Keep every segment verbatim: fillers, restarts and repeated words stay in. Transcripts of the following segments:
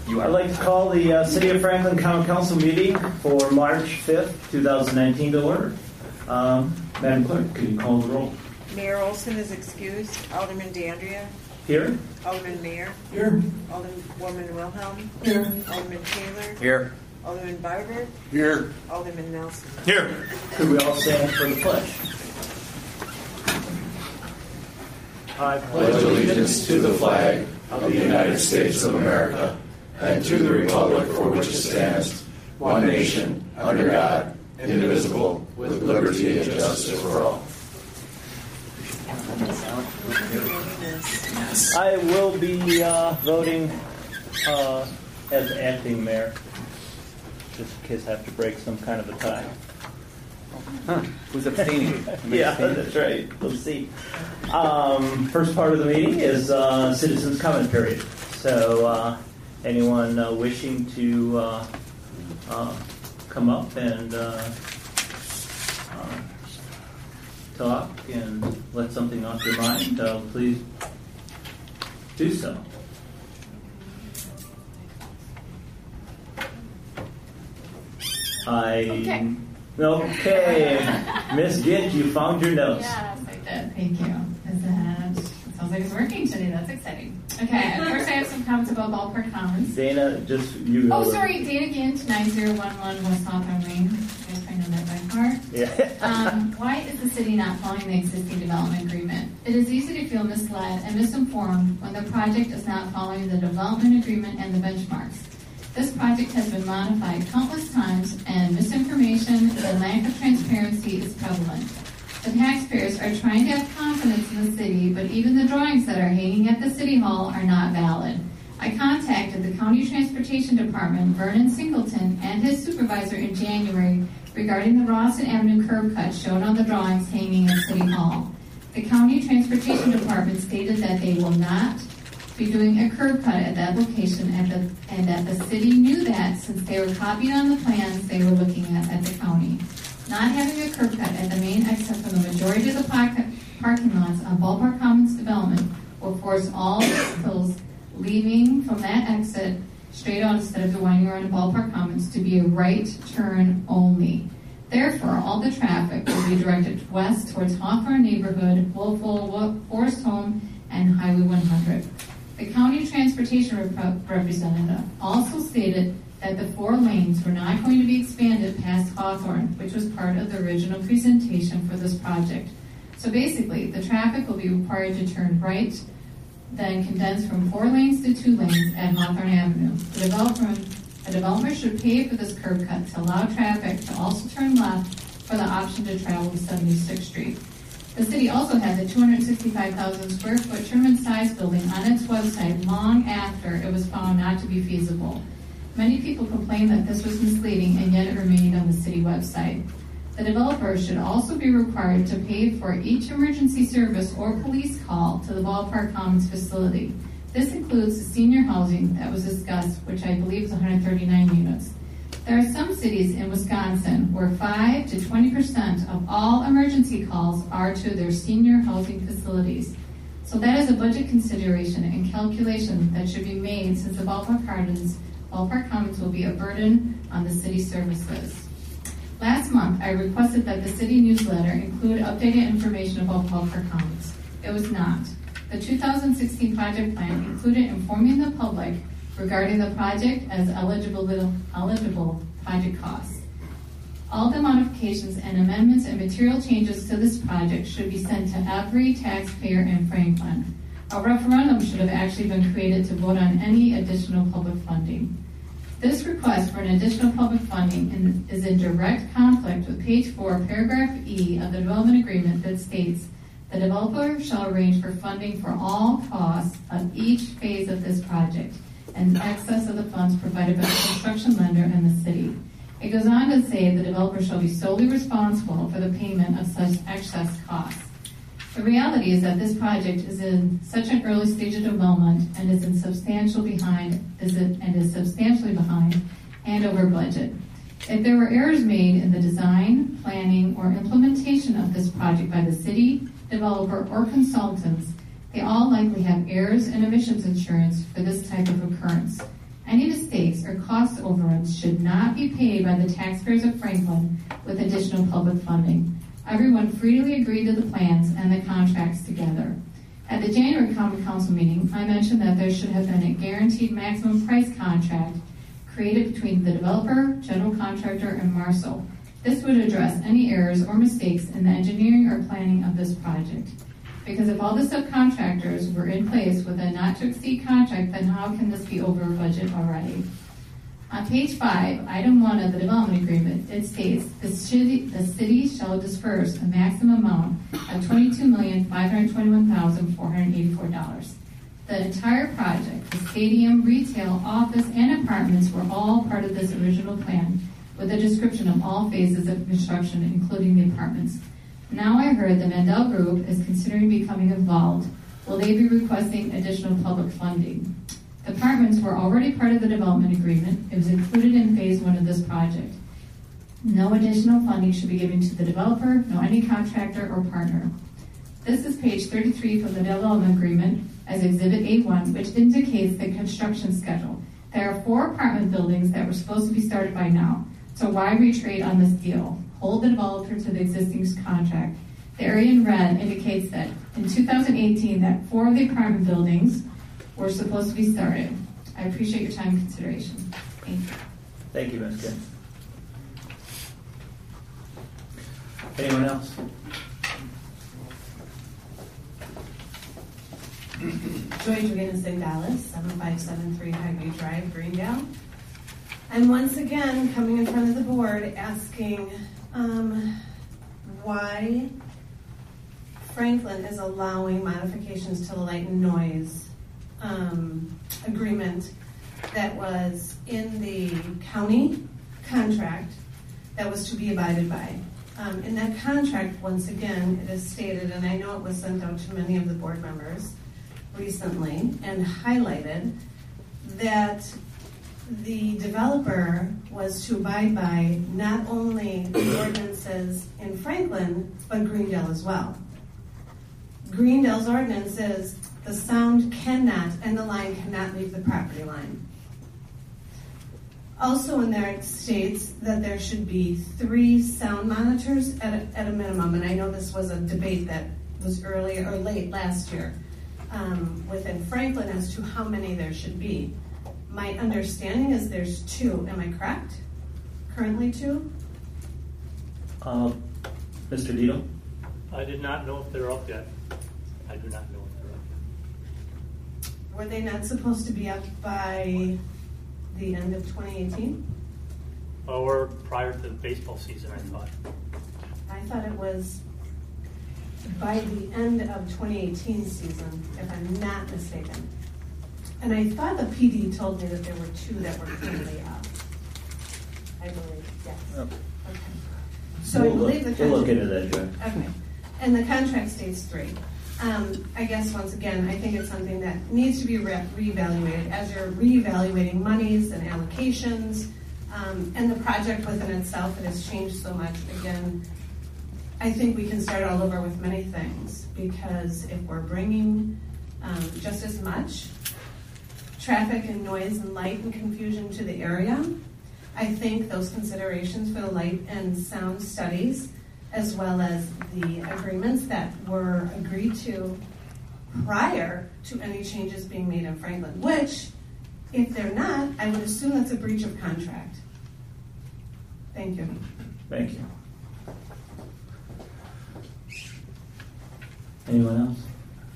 I'd like to call the uh, City of Franklin Common Council meeting for March fifth, twenty nineteen to order. Um, Madam Clerk, can you call the roll? Mayor Olson is excused. Alderman D'Andrea. Here. Alderman Mayer. Here. Alderwoman Wilhelm. Here. Alderman Taylor. Here. Alderman Barber. Here. Alderman Nelson. Here. Could we all stand for the pledge? I pledge allegiance to the flag of the United States of America and to the republic for which it stands, one nation, under God, indivisible, with liberty and justice for all. I will be uh, voting uh, as acting mayor, just in case I have to break some kind of a tie. Huh. Who's abstaining? Yeah, that's right. Let's see. Um, first part of the meeting is uh, citizens' comment period. So uh, anyone uh, wishing to uh, uh, come up and uh, uh, talk and let something off your mind, uh, please do so. I Okay. Okay, Miss Gint, you found your notes. Yes, I did. Thank you. Is that, it sounds like it's working today. That's exciting. Okay, first I have some comments about Ballpark Commons. Dana, just you. Oh, sorry, Dana Gint, nine zero one one West Hawthorne Lane. You guys probably know that by heart. Yeah. um, why is the city not following the existing development agreement? It is easy to feel misled and misinformed when the project is not following the development agreement and the benchmarks. This project has been modified countless times, and misinformation and lack of transparency is prevalent. The taxpayers are trying to have confidence in the city, but even the drawings that are hanging at the city hall are not valid. I contacted the County Transportation Department, Vernon Singleton, and his supervisor in January regarding the Rawson Avenue curb cut shown on the drawings hanging at City Hall. The County Transportation Department stated that they will not be doing a curb cut at that location, at the, and that the city knew that since they were copying on the plans they were looking at at the county. Not having a curb cut at the main exit from the majority of the park, parking lots on Ballpark Commons development will force all vehicles leaving from that exit straight out instead of the winding around Ballpark Commons to be a right turn only. Therefore, all the traffic will be directed west towards Hawthorne neighborhood, Wolfville, Forest Home, and Highway one hundred. The county transportation rep- representative also stated that the four lanes were not going to be expanded past Hawthorne, which was part of the original presentation for this project. So basically, the traffic will be required to turn right, then condense from four lanes to two lanes at Hawthorne Avenue. The developer, the developer should pay for this curb cut to allow traffic to also turn left for the option to travel to seventy-sixth Street. The city also had the two hundred sixty-five thousand square foot trim and size building on its website long after it was found not to be feasible. Many people complained that this was misleading, and yet it remained on the city website. The developer should also be required to pay for each emergency service or police call to the Ballpark Commons facility. This includes the senior housing that was discussed, which I believe is one hundred thirty-nine units. There are some cities in Wisconsin where five to twenty percent of all emergency calls are to their senior housing facilities. So that is a budget consideration and calculation that should be made, since the Ballpark Commons, Ballpark Commons will be a burden on the city services. Last month, I requested that the city newsletter include updated information about Ballpark Commons. It was not. The two thousand sixteen project plan included informing the public regarding the project as eligible, eligible project costs. All the modifications and amendments and material changes to this project should be sent to every taxpayer in Franklin. A referendum should have actually been created to vote on any additional public funding. This request for an additional public funding in, is in direct conflict with page four, paragraph E of the development agreement that states the developer shall arrange for funding for all costs of each phase of this project and excess of the funds provided by the construction lender and the city. It goes on to say the developer shall be solely responsible for the payment of such excess costs. The reality is that this project is in such an early stage of development and is in substantial behind, is it, and is substantially behind and over budget. If there were errors made in the design, planning, or implementation of this project by the city, developer, or consultants, they all likely have errors and emissions insurance for this type of occurrence. Any improvements should not be paid by the taxpayers of Franklin with additional public funding. Everyone freely agreed to the plans and the contracts together. At the January Common Council meeting, I mentioned that there should have been a guaranteed maximum price contract created between the developer, general contractor, and Marshall. This would address any errors or mistakes in the engineering or planning of this project. Because if all the subcontractors were in place with a not-to-exceed contract, then how can this be over budget already? On page five, item one of the development agreement, it states, the city, the city shall disperse a maximum amount of twenty-two million, five hundred twenty-one thousand, four hundred eighty-four dollars. The entire project, the stadium, retail, office, and apartments were all part of this original plan, with a description of all phases of construction, including the apartments. Now I heard the Mandel Group is considering becoming involved. Will they be requesting additional public funding? The apartments were already part of the development agreement. It was included in phase one of this project. No additional funding should be given to the developer, no any contractor or partner. This is page thirty-three from the development agreement as Exhibit A one, which indicates the construction schedule. There are four apartment buildings that were supposed to be started by now. So why retrade on this deal? Hold the developer to the existing contract. The area in red indicates that in two thousand eighteen that four of the apartment buildings were supposed to be started. I appreciate your time and consideration. Thank you. Thank you, Miz Kim. Anyone else? Joy Dugan Gonzalez, seven five seven three Highway Drive, Greendale. I'm once again coming in front of the board asking um, why Franklin is allowing modifications to the light and noise um, agreement that was in the county contract that was to be abided by. Um, in that contract, once again, it is stated, and I know it was sent out to many of the board members recently and highlighted, that the developer was to abide by not only the ordinances in Franklin, but Greendale as well. Greendale's ordinance is the sound cannot and the line cannot leave the property line. Also in there it states that there should be three sound monitors at a, at a minimum, and I know this was a debate that was early or late last year um, within Franklin as to how many there should be. My understanding is there's two. Am I correct? Currently two? Uh, Mister Dito? I did not know if they're up yet. I do not know if they're up yet. Were they not supposed to be up by the end of twenty eighteen? Or prior to the baseball season, I thought. I thought it was by the end of twenty eighteen season, if I'm not mistaken. And I thought the P D told me that there were two that were currently up. I believe, yes. Oh. Okay. So we'll I believe the look, contract. we'll look into that, Joe. Okay. And the contract states three. Um, I guess once again, I think it's something that needs to be re- reevaluated as you're reevaluating monies and allocations, um, and the project within itself. It has changed so much. Again, I think we can start all over with many things, because if we're bringing um, just as much traffic and noise and light and confusion to the area, I think those considerations for the light and sound studies, as well as the agreements that were agreed to prior to any changes being made in Franklin, which, if they're not, I would assume that's a breach of contract. Thank you. Thank you. Anyone else?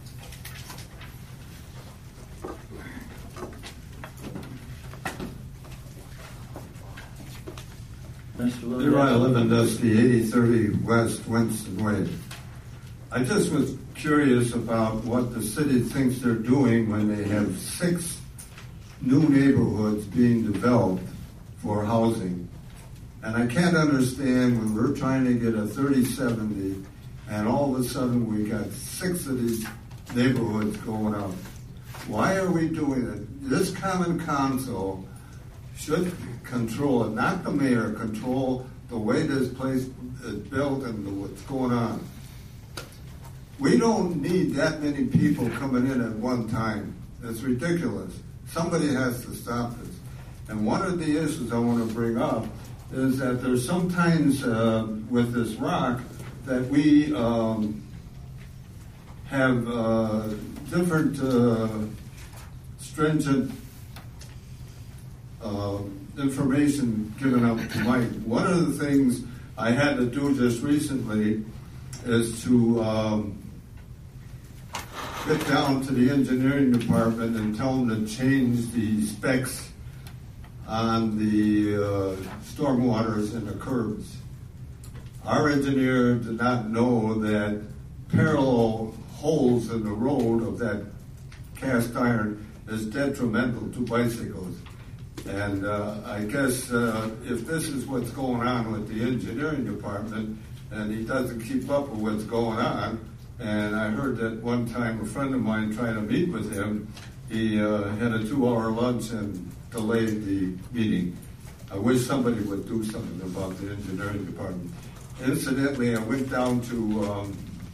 Mister Here I live in Dusty, eighty thirty West Winston Way. I just was curious about what the city thinks they're doing when they have six new neighborhoods being developed for housing. And I can't understand when we're trying to get a thirty seventy and all of a sudden we got six of these neighborhoods going up. Why are we doing it? This common council should control it, not the mayor, control the way this place is built and what's going on. We don't need that many people coming in at one time. It's ridiculous. Somebody has to stop this. And one of the issues I want to bring up is that there's sometimes uh, with this rock that we um, have uh, different uh, stringent uh, information given up to Mike. One of the things I had to do just recently is to um, get down to the engineering department and tell them to change the specs on the uh, stormwaters and the curbs. Our engineer did not know that parallel holes in the road of that cast iron is detrimental to bicycles. And uh, I guess uh, if this is what's going on with the engineering department and he doesn't keep up with what's going on, and I heard that one time a friend of mine tried to meet with him, he uh, had a two-hour lunch and delayed the meeting. I wish somebody would do something about the engineering department. Incidentally, I went down to um,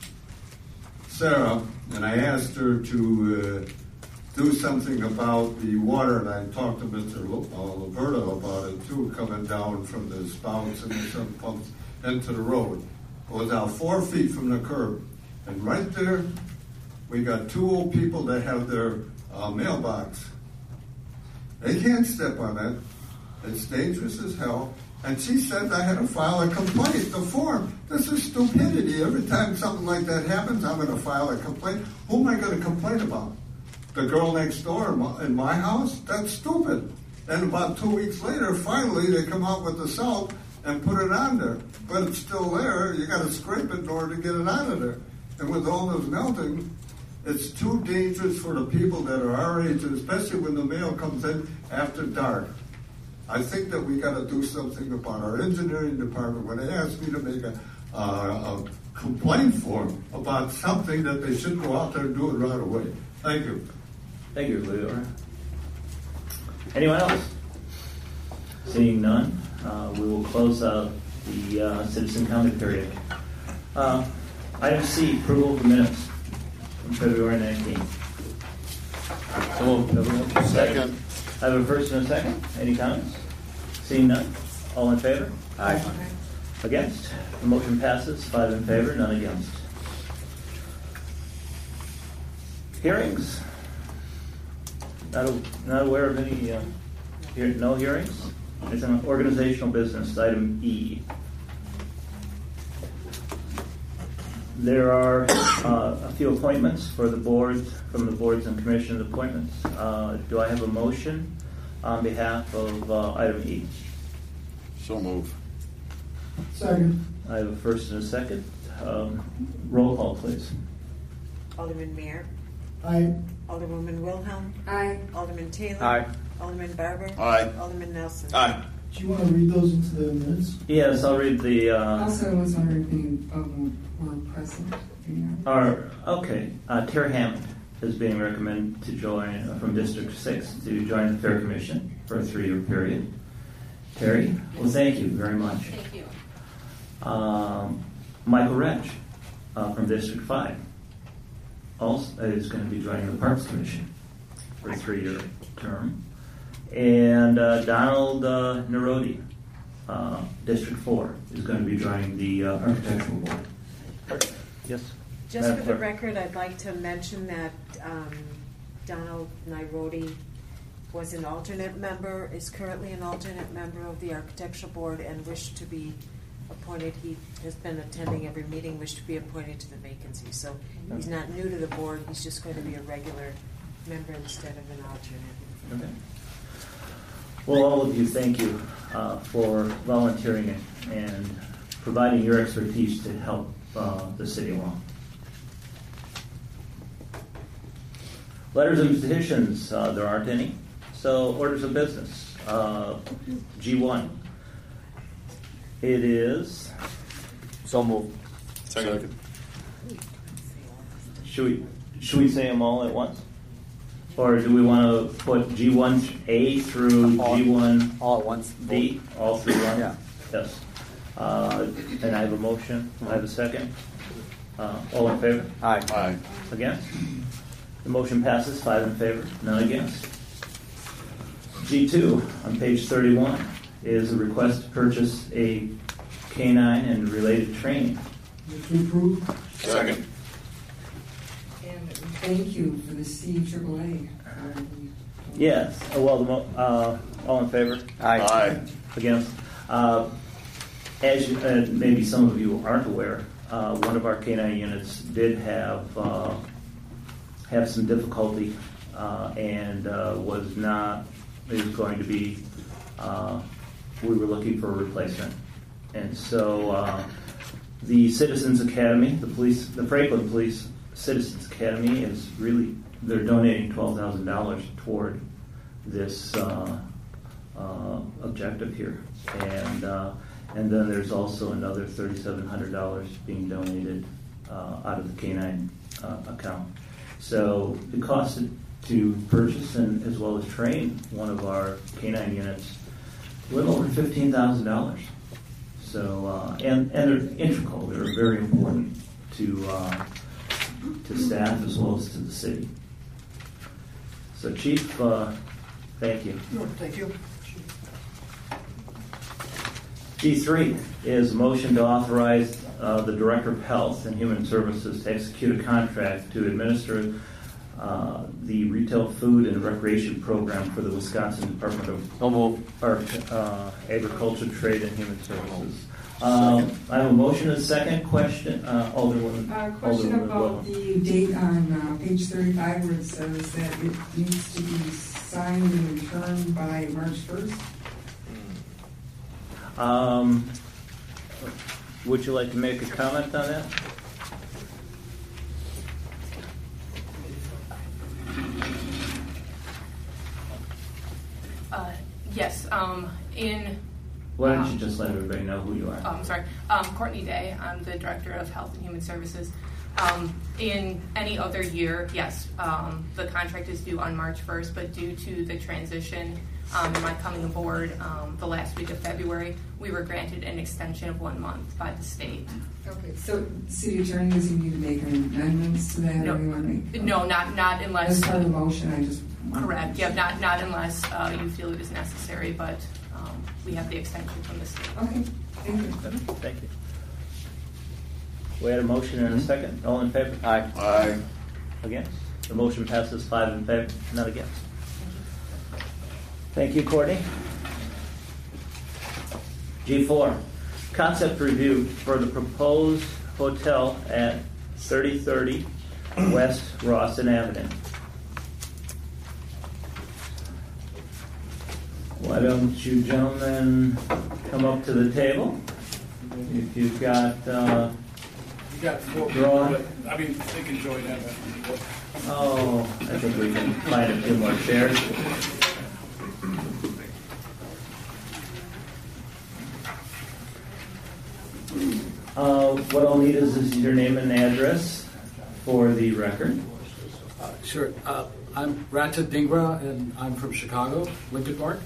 Sarah and I asked her to uh, do something about the water, and I talked to Mister Lo- uh, Liberto about it too, coming down from the spouts and the sump pumps into the road. It was out four feet from the curb. And right there, we got two old people that have their uh, mailbox. They can't step on it. It's dangerous as hell. And she said I had to file a complaint, the form. This is stupidity. Every time something like that happens, I'm going to file a complaint. Who am I going to complain about? The girl next door in my, in my house? That's stupid. And about two weeks later, finally, they come out with the salt and put it on there. But it's still there. You got to scrape it in order to get it out of there. And with all this melting, it's too dangerous for the people that are our age, especially when the mail comes in after dark. I think that we got to do something about our engineering department when they ask me to make a, uh, a complaint form about something that they should go out there and do it right away. Thank you. Thank you, Leora. Anyone else? Seeing none, uh, we will close out the uh, citizen comment period. Uh, item C, approval of the minutes from February nineteenth. So, Second. I have a first and a second. Any comments? Seeing none, all in favor? Aye. Against? The motion passes, five in favor, none against. Hearings? Not, not aware of any, uh, here, no hearings? It's an organizational business, item E. There are uh, a few appointments for the boards, from the boards and commissions appointments. Uh, do I have a motion on behalf of uh, item E? So move. Second. I have a first and a second. Um, roll call, please. Alderman Mayor. Aye. Alderwoman Wilhelm. Aye. Alderman Taylor. Aye. Alderman Barber. Aye. Alderman Nelson. Aye. Do you want to read those into the minutes? Yes, I'll read the. Uh, Also, was wondering if any of them were present. You know? Our, okay, uh, Terry Hammond is being recommended to join uh, from District six to join the Fair Commission for a three-year period. Terry, well, thank you very much. Thank you. Um, Michael Retch uh, from District five also is going to be joining the Parks Commission for a three-year term. And uh, Donald uh, Narodi, uh, District four, is going to be joining the uh, Architectural Board. Yes? Just Madam for the Clerk. record, I'd like to mention that um, Donald Nairodi was an alternate member, is currently an alternate member of the Architectural Board, and wished to be appointed. He has been attending every meeting, wished to be appointed to the vacancy. So he's not new to the board, he's just going to be a regular member instead of an alternate. Okay. Well, all of you, thank you uh, for volunteering and providing your expertise to help uh, the city along. Letters of petitions, uh, there aren't any. So, orders of business. Uh, G one. It is. So move. Second. Should we should we say them all at once, or do we want to put G one A through All- G one All at once. B all through one? Yeah. Yes. Uh, and I have a motion. I have a second. Uh, all in favor? Aye. Aye. Against? The motion passes, five in favor, none against. G two on page thirty-one is a request to purchase a canine and related training. Move to approve. Second. And thank you for the C triple A. Yes. Uh, Well, the mo- uh, all in favor? Aye. Against? Uh, as you, uh, maybe some of you aren't aware, uh, one of our canine units did have uh, have some difficulty uh, and uh, was not. It was going to be. Uh, we were looking for a replacement, and so uh, the Citizens Academy, the police, the Franklin Police Citizens Academy, is really they're donating twelve thousand dollars toward this uh, uh, objective here, and uh, and then there's also another thirty-seven hundred dollars being donated uh, out of the canine uh, account. So the cost to purchase and as well as train one of our canine units, a little over fifteen thousand dollars. So uh, and and they're integral; they're very important to uh, to staff as well as to the city. So, Chief, uh, thank you. No, thank you. G three is a motion to authorize uh, the Director of Health and Human Services to execute a contract to administer uh, the retail food and recreation program for the Wisconsin Department of No move. or, uh, Agriculture, Trade, and Human Services. Um, I have a motion and a second question. Uh, Alderwoman. Uh, question Alderwoman about Wilhelm. the date on uh, page thirty-five where it says that it needs to be signed and returned by March first. Um, would you like to make a comment on that? Uh, yes. Um, in Why don't you just let everybody know who you are? Oh, I'm sorry. Um, Courtney Day. I'm the Director of Health and Human Services. Um, in any other year, yes, um, the contract is due on March first, but due to the transition um, and my coming aboard um, the last week of February, we were granted an extension of one month by the state. Okay, so city attorney, does he need to make amendments to that? No, or you want to make, no, not not unless. as part of the motion, I just Correct. Yeah, not not unless uh, you feel it is necessary, but um, we have the extension from the state. Okay, thank you. Thank you. We had a motion and a second. All in favor? Aye. Aye. Against? The motion passes five in favor, none against. Thank you, Courtney. G four, concept review for the proposed hotel at thirty thirty West Rawson Avenue. Why don't you gentlemen come up to the table? If you've got, uh, You got four Draw. people, but, I mean, they can join that. oh, I think we can find a few more chairs. Uh, what I'll need is, is your name and address for the record. Uh, sure. Uh, I'm Ratchet Dingra, and I'm from Chicago, Lincoln Park.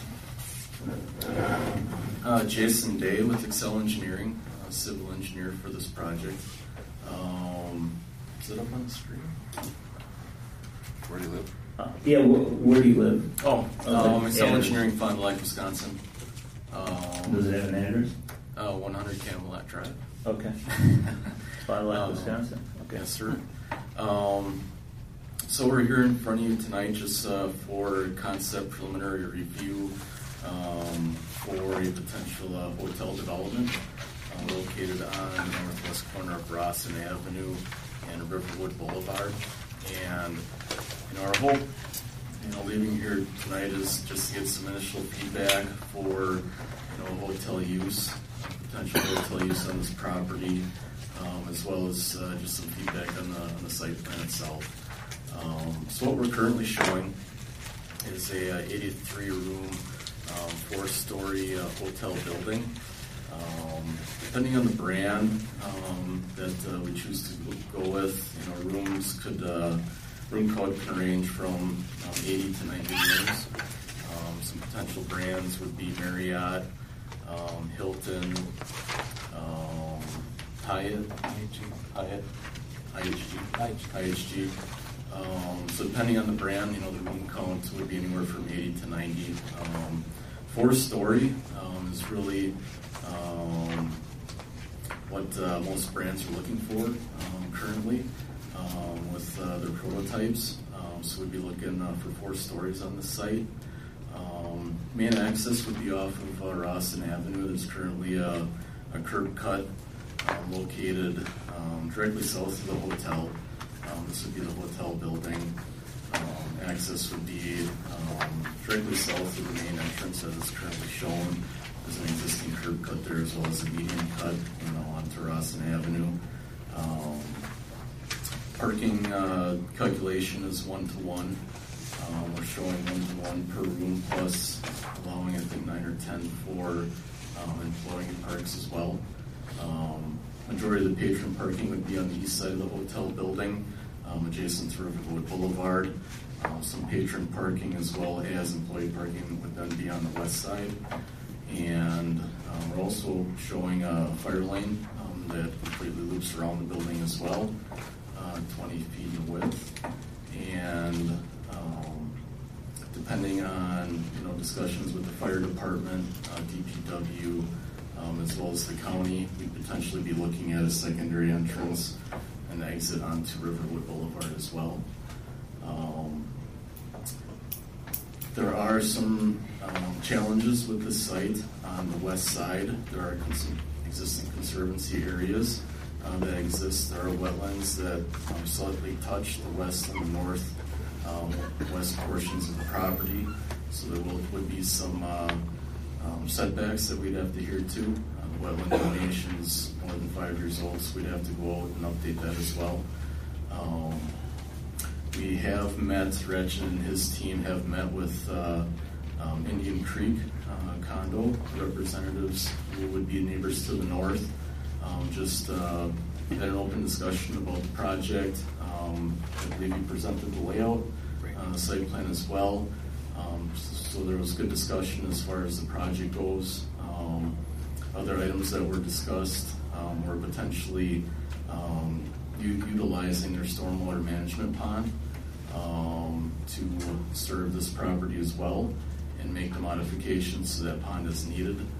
Uh, Jason Day with Excel Engineering, uh, civil engineer for this project. Um, is it up on the screen? Where do you live? Uh, yeah, wh- where do you live? Oh, um, Excel address. Engineering Fund, Lake, Wisconsin. Um, Does it have an address? Uh, one hundred Camelot Drive. Okay. Fond du Lac, Um, Wisconsin. Okay. Yes, sir. Um, so we're here in front of you tonight just uh, for concept preliminary review um, for a potential uh, hotel development uh, located on the northwest corner of Rawson Avenue and Riverwood Boulevard. And you know, our hope, you know, leaving here tonight is just to get some initial feedback for, you know, hotel use, potential hotel use on this property, um, as well as uh, just some feedback on the, on the site plan itself. Um, so what we're currently showing is a uh, eighty-three room, um, four-story uh, hotel building. Um, depending on the brand um, that uh, we choose to go with, you know, rooms could uh, room code can range from um, eighty to ninety rooms. Um, some potential brands would be Marriott, um, Hilton, um, Hyatt, Hyatt, I H G, I H G, Um, so depending on the brand, you know, the room count would be anywhere from eighty to ninety. Um, four-story um, is really um, what uh, most brands are looking for um, currently um, with uh, their prototypes. Um, so we'd be looking uh, for four stories on the site. Um, main access would be off of uh, Rawson Avenue. There's currently a, a curb cut uh, located um, directly south of the hotel. Um, this would be the hotel building. Um, access would be um, directly south of the main entrance as it's currently shown. There's an existing curb cut there as well as a median cut, you know, onto Rawson Avenue. Um, parking uh, calculation is one to one. Um, we're showing one to one per room plus allowing I think nine or ten for um, employee parks as well. Um, majority of the patron parking would be on the east side of the hotel building, um, adjacent to Riverwood Boulevard. Um, some patron parking as well as employee parking would then be on the west side. And um, we're also showing a fire lane um, that completely loops around the building as well, uh, twenty feet in width. And um, depending on you know discussions with the fire department, uh, D P W, um, as well as the county, we'd potentially be looking at a secondary entrance and exit onto Riverwood Boulevard as well. Um, there are some um, challenges with the site on the west side. There are cons- existing conservancy areas uh, that exist. There are wetlands that um, slightly touch the west and the north um, west portions of the property. So there will, would be some uh, um, setbacks that we'd have to adhere to. Uh, the wetland donation is more than five years old, so we'd have to go out and update that as well. Um, we have met, Reg and his team have met with uh, um, Indian Creek uh, condo representatives who would be neighbors to the north. Um, just uh, had an open discussion about the project. Um, I believe you presented the layout, uh, the site plan as well. Um, so, so there was good discussion as far as the project goes. Um, other items that were discussed um, were potentially um, u- utilizing their stormwater management pond um, to serve this property as well and make the modifications so that pond is needed